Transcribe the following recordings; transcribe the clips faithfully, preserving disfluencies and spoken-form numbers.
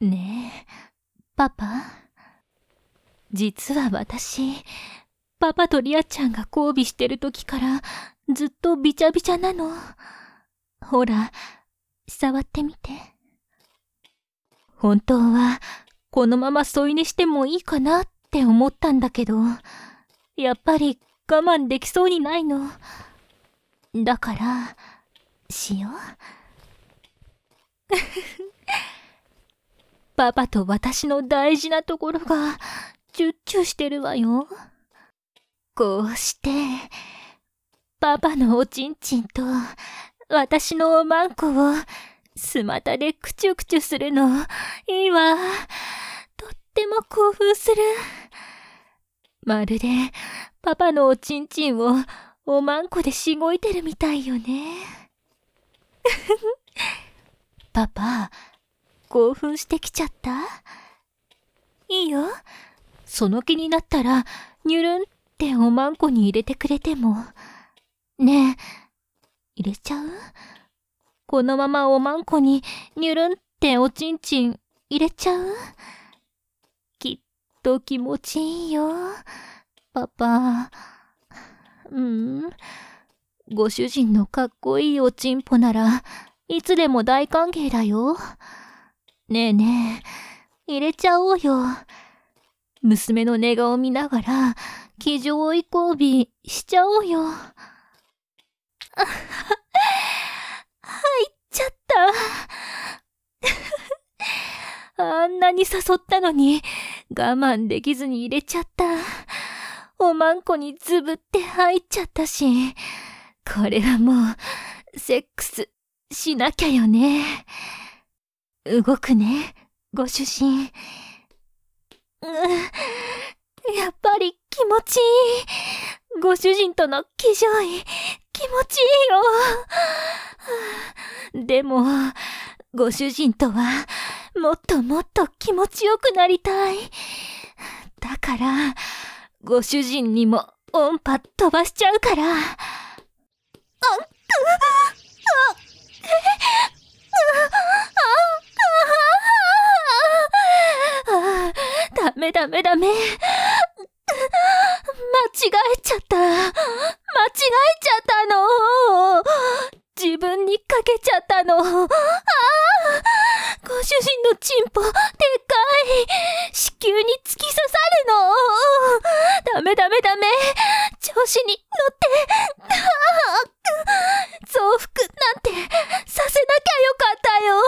ねえ、パパ。実は私、パパとリアちゃんが交尾してる時からずっとビチャビチャなの。ほら、触ってみて。本当はこのまま添い寝してもいいかなって思ったんだけど、やっぱり我慢できそうにないの。だから、しよう。パパと私の大事なところがチュッチュしてるわよ。こうして、パパのおちんちんと私のおまんこをスマタでクチュクチュするのいいわ。とっても興奮する。まるでパパのおちんちんをおまんこでしごいてるみたいよね。パパ、興奮してきちゃった？いいよ。その気になったらニュルンっておまんこに入れてくれても。ねえ、入れちゃう？このままおまんこにニュルンっておちんちん入れちゃう？きっと気持ちいいよ、パパ。うん、ご主人のかっこいいおちんぽならいつでも大歓迎だよ。ねえねえ、入れちゃおうよ。娘の寝顔見ながら騎乗追い交尾しちゃおうよ。あ、入っちゃった。あんなに誘ったのに我慢できずに入れちゃった。おまんこにズブって入っちゃったし、これはもうセックスしなきゃよね。動くね、ご主人。うん、やっぱり気持ちいい。ご主人との騎乗位気持ちいいよ。でもご主人とはもっともっと気持ちよくなりたい。だからご主人にも音波飛ばしちゃうから。あっ、あっ、あ、ダメダメダメ。間違えちゃった。間違えちゃったの。自分にかけちゃったの。ああ、ご主人のチンポでっかい。子宮に突き刺さるの。ダメダメダメ。調子に乗って。増幅なんてさせなきゃよかったよ。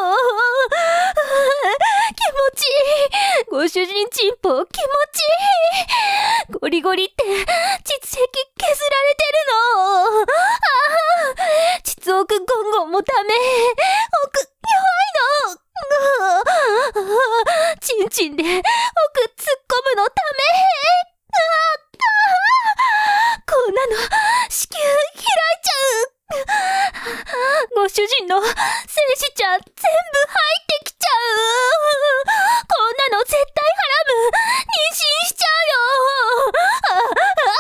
気持ちいい。ご主人チンポ気持ちいい。ゴリゴリって膣壁削られてるの。ああ、膣奥ゴンゴンもダメ。奥弱いの。チンチンで奥突っ込むのダメ。ああ、こんなの子宮開いちゃう。ご主人の精子ちゃん全部入ってきちゃう。こんなの絶対ハラム。妊娠しちゃうよ。ああ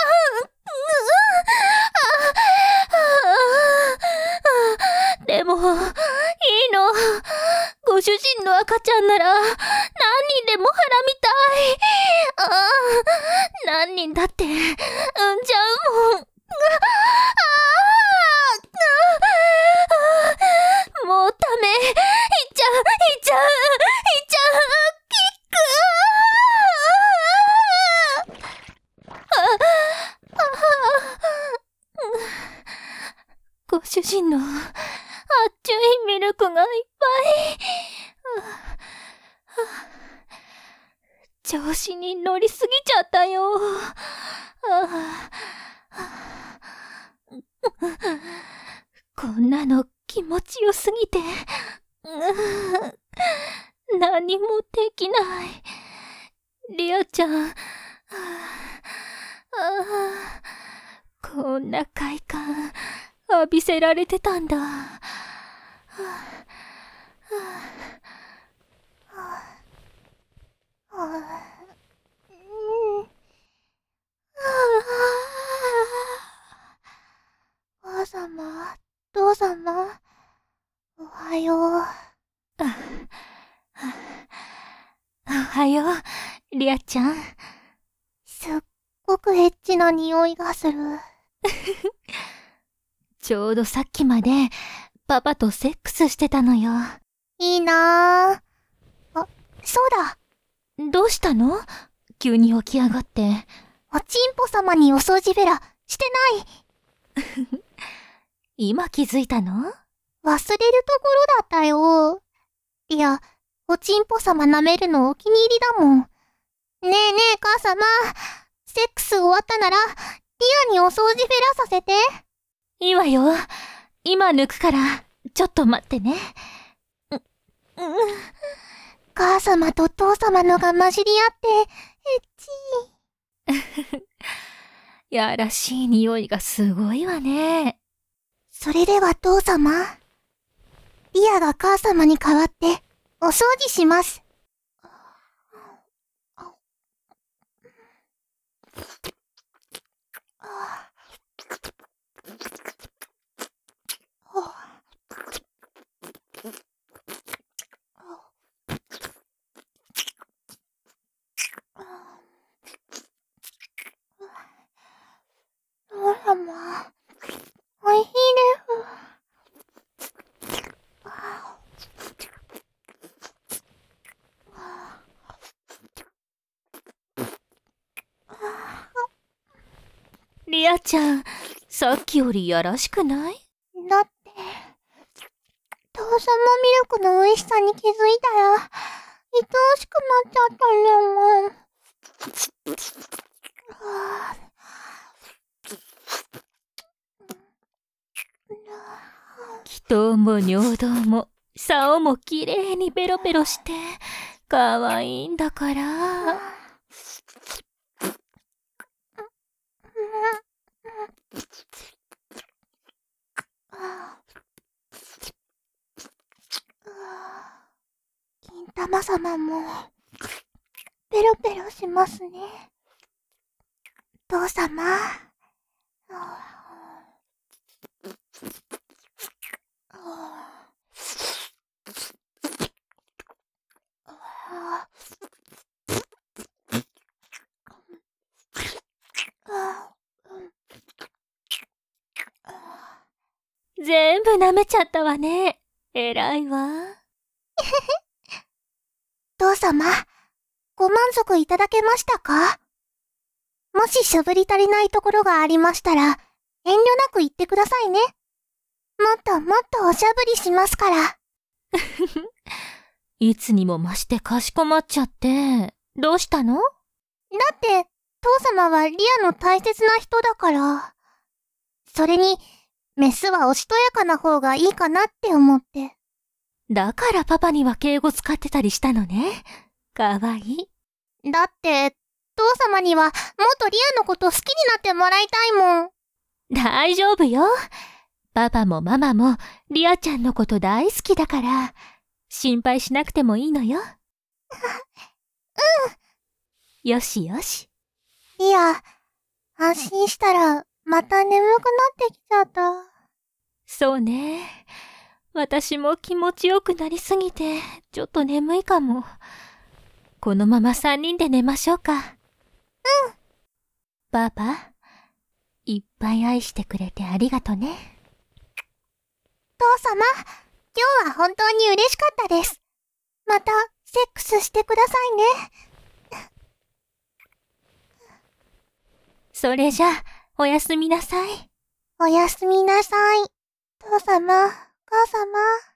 ああ、でもいいの。ご主人の赤ちゃんなら何人でもはらみたい。ああ、何人だって産んじゃうもん。ああ、もうダメ。いっちゃう、いっちゃう、いっちゃう。キック。ああ、ご主人のあっちゅいミルクがいっぱい。調子に乗りすぎちゃったよ。こんなの気持ちよすぎて何もできない。リアちゃん、こんな快感浴びせられてたんだ。母様、父様、おはよう。 はよう、リアちゃん。 すっごくエッチな匂いがする。 ちょうどさっきまで、パパとセックスしてたのよ。 いいなぁ。あ、そうだ。 どうしたの？急に起き上がって。 おちんぽ様にお掃除ベラ、してない。 今気づいたの？ 忘れるところだったよ。いや、おちんぽ様舐めるのお気に入りだもん。ねえねえ母様、セックス終わったなら、リアにお掃除ベラさせて。 いいわよ。今抜くから、ちょっと待ってね。う、うん。 母様と父様のが混じり合って、エッチ。 やらしい匂いがすごいわね。 それでは父様、リアが母様に代わって、お掃除します。父様、おいしいです。 リアちゃん、さっきよりやらしくない？ だって、父様ミルクの美味しさに気づいたら、愛おしくなっちゃったんだもん。 気筒も尿道も、竿もきれいにベロベロして、かわいいんだから。 金玉様も、ペロペロしますね。父様。 全部舐めちゃったわね。偉いわ。 父様、ご満足いただけましたか？もししゃぶり足りないところがありましたら、遠慮なく言ってくださいね。もっともっとおしゃぶりしますから。 いつにも増してかしこまっちゃって、どうしたの？だって、父様はリアの大切な人だから。それに、メスはおしとやかな方がいいかなって思って。 だからパパには敬語使ってたりしたのね。かわいい。だって、父様にはもっとリアのこと好きになってもらいたいもん。 大丈夫よ。パパもママもリアちゃんのこと大好きだから、心配しなくてもいいのよ。うん。よしよし。 リア、安心したらまた眠くなってきちゃった。 そうね。私も気持ちよくなりすぎて、ちょっと眠いかも。このまま三人で寝ましょうか。 うん。 パパ、いっぱい愛してくれてありがとね。 父様、今日は本当に嬉しかったです。また、セックスしてくださいね。 それじゃあ、おやすみなさい。 おやすみなさい。父様、母様。